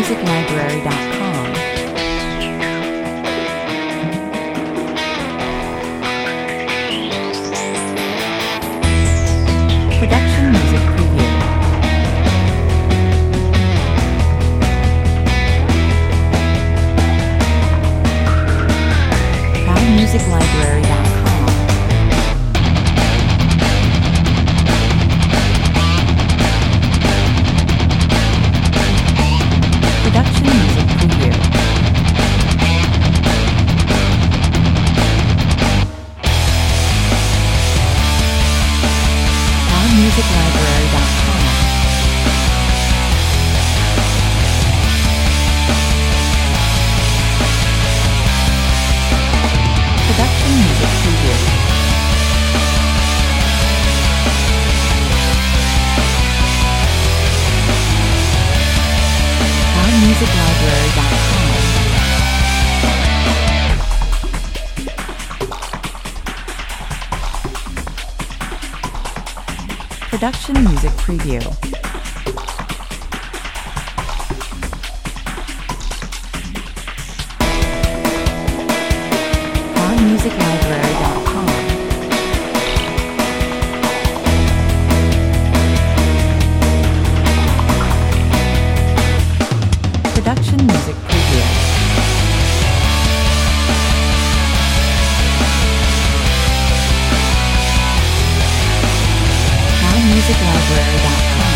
PoundMusicLibrary.com. Production Music Preview. PoundMusicLibrary.com. Production Music Preview. PoundMusicLibrary.com. Production Music Preview. PoundMusicLibrary.com. Production Music Preview. PoundMusicLibrary.com. Production Music Preview. PoundMusicLibrary.com.